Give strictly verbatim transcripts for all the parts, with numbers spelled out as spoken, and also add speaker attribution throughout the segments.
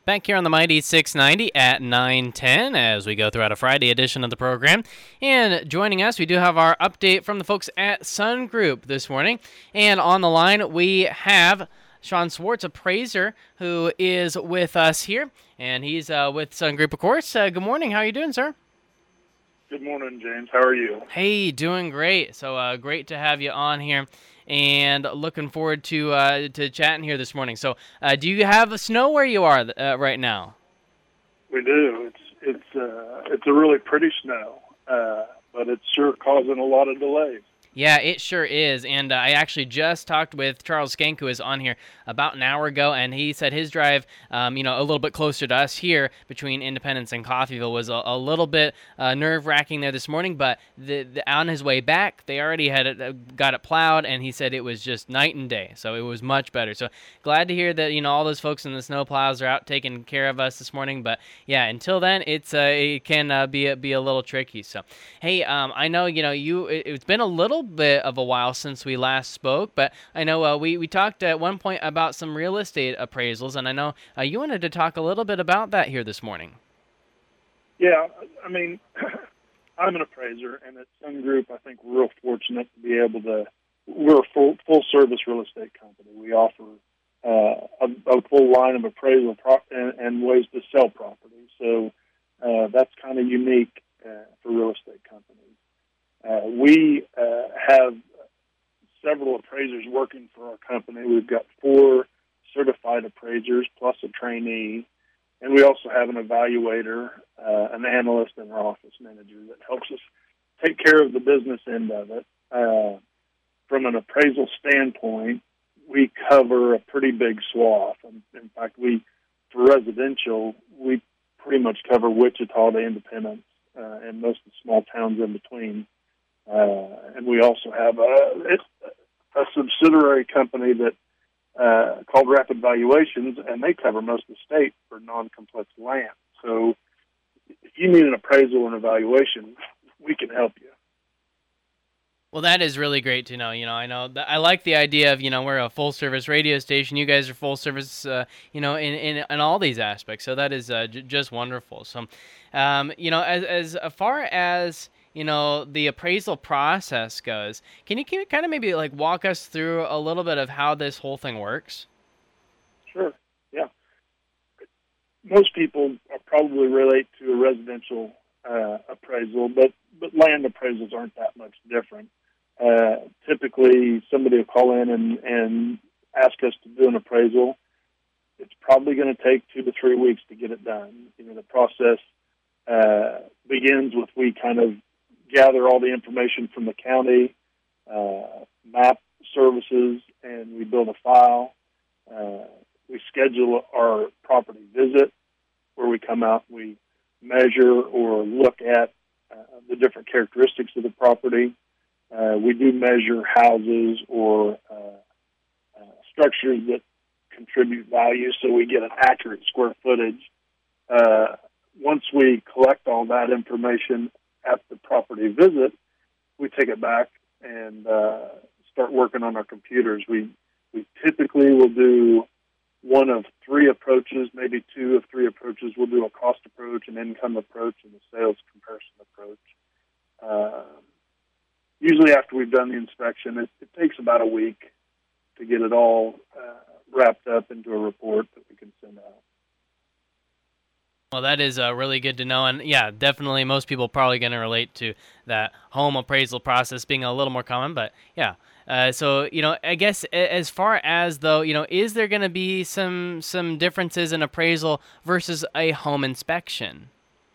Speaker 1: Back here on the Mighty six ninety at nine ten as we go throughout a Friday edition of the program. And joining us, we do have our update from the folks at Sun Group this morning. And on the line, we have Sean Swartz, appraiser, who is with us here. And he's uh, with Sun Group, of course. Uh, good morning. How are you doing, sir?
Speaker 2: Good morning, James. How are you?
Speaker 1: Hey, doing great. So uh, great to have you on here. And looking forward to uh, to chatting here this morning. So, uh, do you have snow where you are uh, right now?
Speaker 2: We do. It's it's uh, it's a really pretty snow, uh, but it's sure causing a lot of delays.
Speaker 1: Yeah, it sure is. And uh, I actually just talked with Charles Skank, who is on here about an hour ago, and he said his drive, um, you know, a little bit closer to us here between Independence and Coffeyville was a, a little bit uh, nerve-wracking there this morning, but the, the, on his way back, they already had it, uh, got it plowed, and he said it was just night and day, so it was much better. So glad to hear that, you know, all those folks in the snow plows are out taking care of us this morning, but yeah, until then, it's uh, it can uh, be, a, be a little tricky. So, hey, um, I know, you know, you it, it's been a little bit of a while since we last spoke, but I know uh, we, we talked at one point about some real estate appraisals, and I know uh, you wanted to talk a little bit about that here this morning.
Speaker 2: Yeah, I mean, I'm an appraiser, and at Sun Group, I think we're real fortunate to be able to, we're a full, full-service real estate company. We offer uh, a, a full line of appraisal pro- and, and ways to sell property, so uh, that's kind of unique uh, for real estate companies. Uh, we uh, have several appraisers working for our company. We've got four certified appraisers plus a trainee, and we also have an evaluator, uh, an analyst, and our office manager that helps us take care of the business end of it. Uh, from an appraisal standpoint, we cover a pretty big swath. In, in fact, we, for residential, we pretty much cover Wichita to Independence uh, and most of the small towns in between. Uh, and we also have a, a subsidiary company that uh, called Rapid Valuations, and they cover most of the state for non-complex land. So if you need an appraisal and evaluation, we can help you.
Speaker 1: Well, that is really great to know. You know, I know th- I like the idea of, you know, we're a full service radio station. You guys are full service, uh, you know, in, in, in all these aspects. So that is uh, j- just wonderful. So, um, you know, as as far as you know, the appraisal process goes, can you, can you kind of maybe like walk us through a little bit of how this whole thing works?
Speaker 2: Sure. Yeah. Most people probably relate to a residential uh, appraisal, but, but land appraisals aren't that much different. Uh, typically, somebody will call in and, and ask us to do an appraisal. It's probably going to take two to three weeks to get it done. You know, the process uh, begins with we kind of gather all the information from the county, uh, map services, and we build a file. Uh, we schedule our property visit where we come out, we measure or look at uh, the different characteristics of the property. Uh, we do measure houses or uh, uh, structures that contribute value, so we get an accurate square footage. Uh, once we collect all that information at the property visit, we take it back and uh, start working on our computers. We we typically will do one of three approaches, maybe two of three approaches. We'll do a cost approach, an income approach, and a sales comparison approach. Uh, usually after we've done the inspection, it, it takes about a week to get it all uh, wrapped up into a report that we can send out.
Speaker 1: Well, that is uh, really good to know, and yeah, definitely most people probably going to relate to that home appraisal process being a little more common, but yeah. Uh, so, you know, I guess as far as, though, you know, is there going to be some some differences in appraisal versus a home inspection?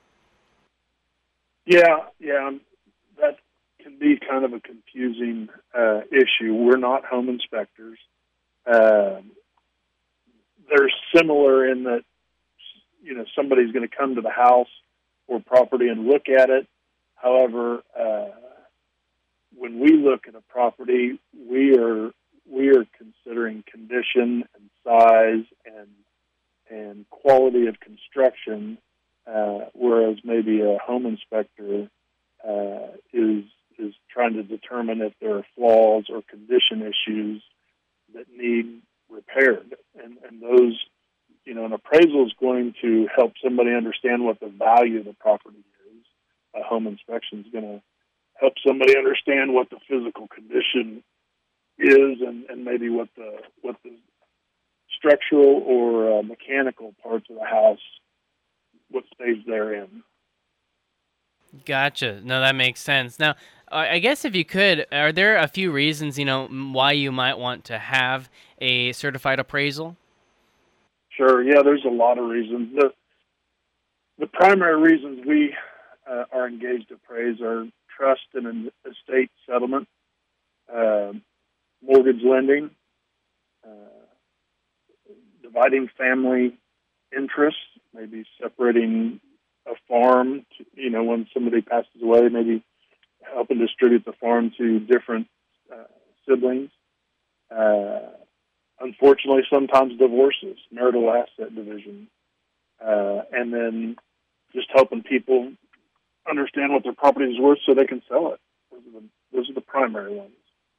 Speaker 2: Yeah, yeah, that can be kind of a confusing uh, issue. We're not home inspectors. Uh, they're similar in that, you know, somebody's going to come to the house or property and look at it. However, uh, when we look at a property, we are we are considering condition and size and and quality of construction, uh, whereas maybe a home inspector uh, is is trying to determine if there are flaws or condition issues that need repaired, and and those you know, an appraisal is going to help somebody understand what the value of the property is. A home inspection is going to help somebody understand what the physical condition is, and, and maybe what the what the structural or uh, mechanical parts of the house, what stage they're in.
Speaker 1: Gotcha. No, that makes sense. Now, I I guess if you could, are there a few reasons, you know, m- why you might want to have a certified appraisal?
Speaker 2: Sure, yeah, there's a lot of reasons. The the primary reasons we uh, are engaged to appraise are trust and an estate settlement, uh, mortgage lending, uh, dividing family interests, maybe separating a farm, to, you know, when somebody passes away, maybe helping distribute the farm to different uh, siblings. Uh, unfortunately, sometimes divorces, marital asset division, uh, and then just helping people understand what their property is worth so they can sell it. Those are the, those are the primary ones.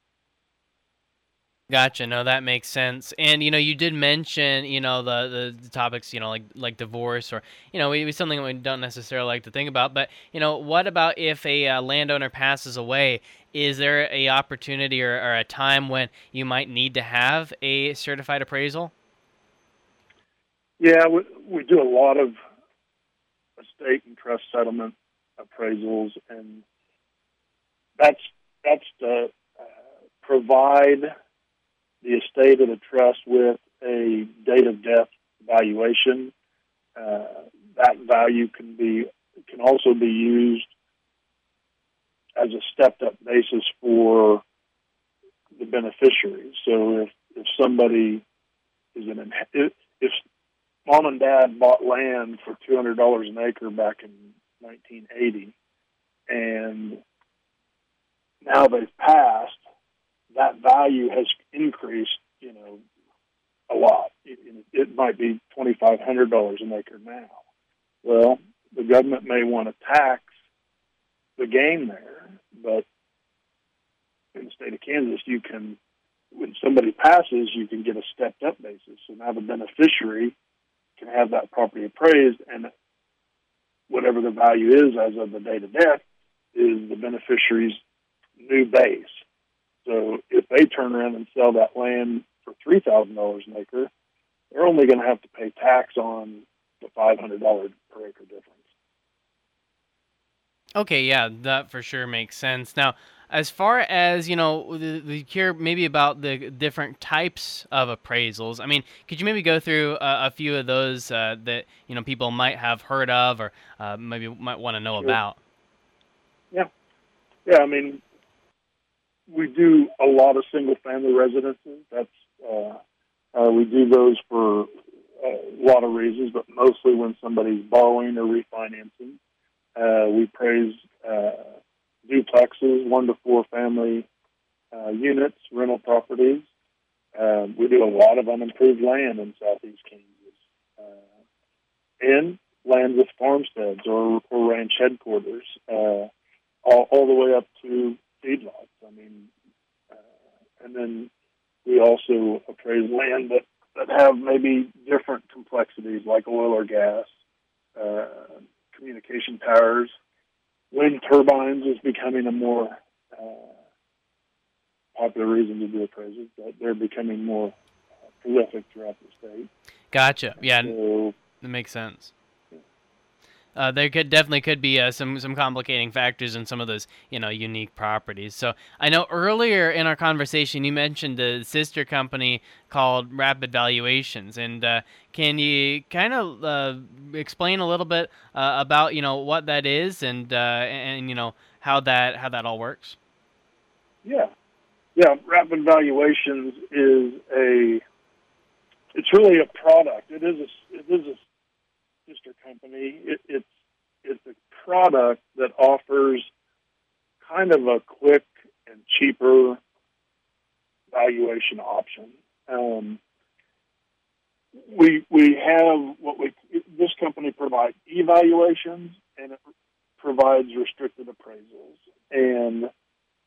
Speaker 1: Gotcha. No, that makes sense. And you know, you did mention, you know, the, the, the topics, you know, like like divorce, or you know, maybe something that we don't necessarily like to think about. But you know, what about if a uh, landowner passes away? Is there a opportunity or, or a time when you might need to have a certified appraisal?
Speaker 2: Yeah, we, we do a lot of estate and trust settlement appraisals, and that's that's to uh, provide the estate of the trust with a date of death valuation. Uh, that value can be can also be used as a stepped up basis for the beneficiaries. So if if somebody is an if, if mom and dad bought land for two hundred dollars an acre back in nineteen eighty, and now they've passed, that value has increased, you know, a lot. It, it might be twenty-five hundred dollars an acre now. Well, the government may want to tax the gain there, but in the state of Kansas, you can, when somebody passes, you can get a stepped up basis. So now the beneficiary can have that property appraised, and whatever the value is as of the date of death is the beneficiary's new base. So if they turn around and sell that land for three thousand dollars an acre, they're only going to have to pay tax on the five hundred dollars per acre difference.
Speaker 1: Okay, yeah, that for sure makes sense. Now, as far as, you know, we we hear maybe about the different types of appraisals. I mean, could you maybe go through a, a few of those uh, that, you know, people might have heard of, or uh, maybe might want to know
Speaker 2: Sure.
Speaker 1: about?
Speaker 2: Yeah. Yeah, I mean, we do a lot of single-family residences. That's uh, uh, we do those for a lot of reasons, but mostly when somebody's borrowing or refinancing. Uh, we praise uh, duplexes, one to four family uh, units, rental properties. Uh, we do a lot of unimproved land in southeast Kansas, uh, and land with farmsteads or, or ranch headquarters, uh, all, all the way up to feedlots. I mean, uh, and then we also appraise land that, that have maybe different complexities, like oil or gas, uh, communication towers. Wind turbines is becoming a more uh, popular reason to do appraisals, but they're becoming more uh, prolific throughout the state.
Speaker 1: Gotcha. Yeah, n-
Speaker 2: So,
Speaker 1: that makes sense. Uh, there could definitely could be uh, some some complicating factors in some of those, you know, unique properties. So I know earlier in our conversation you mentioned a sister company called Rapid Valuations, and uh, can you kind of uh, explain a little bit uh, about, you know, what that is, and uh, and you know how that how that all works?
Speaker 2: yeah, yeah. Rapid Valuations is a. It's really a product. It is a. It is a sister company. It, it's it's a product that offers kind of a quick and cheaper valuation option. Um, we we have what we this company provides evaluations, and it provides restricted appraisals, and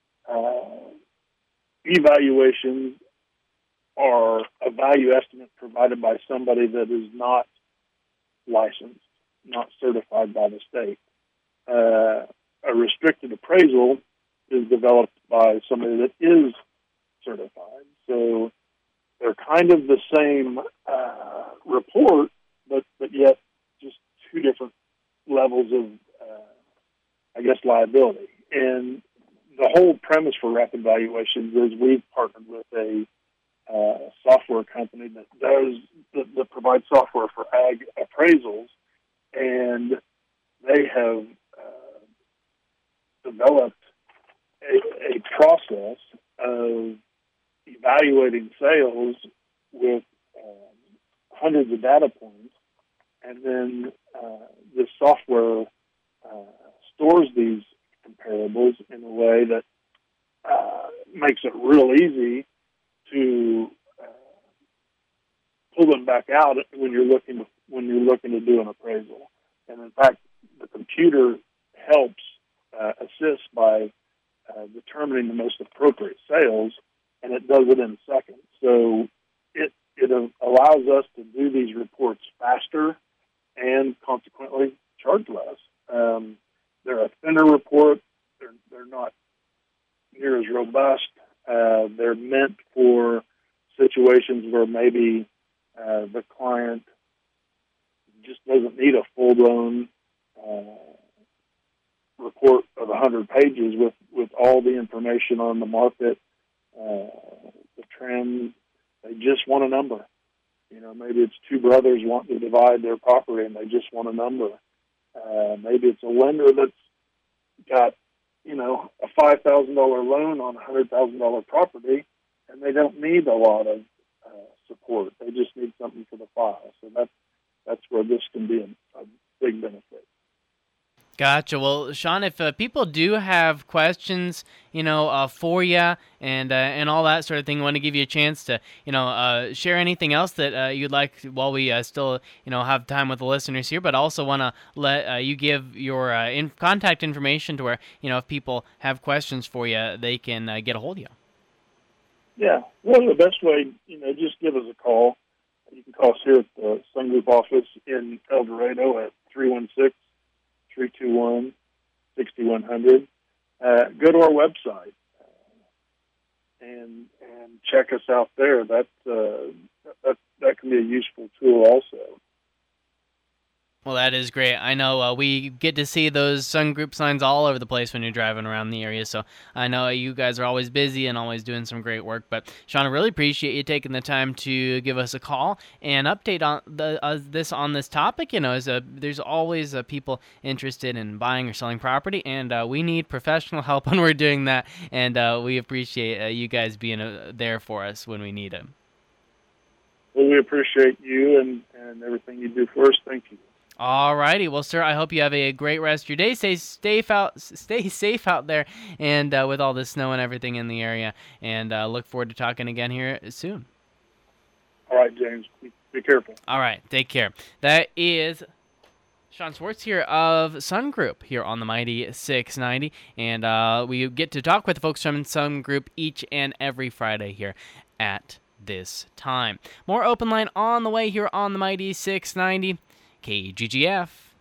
Speaker 2: uh, evaluations are a value estimate provided provided by somebody that is not licensed, not certified by the state. Uh, a restricted appraisal is developed by somebody that is certified. So they're kind of the same uh, report, but, but yet just two different levels of, uh, I guess, liability. And the whole premise for rapid valuations is we've partnered with a uh, software company that does that, that provides software for ag appraisals, and they have uh, developed a, a process of evaluating sales with um, hundreds of data points, and then uh, this software uh, stores these comparables in a way that uh, makes it real easy to uh, pull them back out when you're looking to, when you're looking to do an appraisal. And in fact, the computer helps uh, assist by uh, determining the most appropriate sales, and it does it in seconds. So it it allows us to do these reports faster and consequently charge less. Um, they're a thinner report. They're they're not near as robust. Uh, they're meant for situations where maybe uh, the client just doesn't need a full-blown uh, report of one hundred pages with, with all the information on the market, uh, the trends. They just want a number. You know, maybe it's two brothers wanting to divide their property and they just want a number. Uh, maybe it's a lender that's got, you know, a five thousand dollars loan on a one hundred thousand dollars property, and they don't need a lot of uh, support. They just need something for the file. So that's, that's where this can be a, a big benefit.
Speaker 1: Gotcha. Well, Sean, if uh, people do have questions, you know, uh, for you and uh, and all that sort of thing, want to give you a chance to, you know, uh, share anything else that uh, you'd like while we uh, still, you know, have time with the listeners here, but also want to let uh, you give your uh, in- contact information to where, you know, if people have questions for you, they can uh, get a hold of you.
Speaker 2: Yeah. Well, the best way, you know, just give us a call. You can call us here at the Sun Group office in El Dorado at three one six, three two one, six one zero zero. Uh, go to our website uh, and and check us out there. That, uh, that, that can be a useful tool also.
Speaker 1: Well, that is great. I know uh, we get to see those Sun Group signs all over the place when you're driving around the area, so I know you guys are always busy and always doing some great work. But, Sean, I really appreciate you taking the time to give us a call and update on the, uh, this on this topic. You know, as a, there's always uh, people interested in buying or selling property, and uh, we need professional help when we're doing that, and uh, we appreciate uh, you guys being uh, there for us when we need it.
Speaker 2: Well, we appreciate you and, and everything you do for us. Thank you.
Speaker 1: All righty. Well, sir, I hope you have a great rest of your day. Stay safe out, stay safe out there, and uh, with all the snow and everything in the area. And uh, look forward to talking again here soon.
Speaker 2: All right, James. Be, be careful.
Speaker 1: All right. Take care. That is Sean Swartz here of Sun Group here on the Mighty six ninety. And uh, we get to talk with folks from Sun Group each and every Friday here at this time. More Open Line on the way here on the Mighty six ninety. K G G F.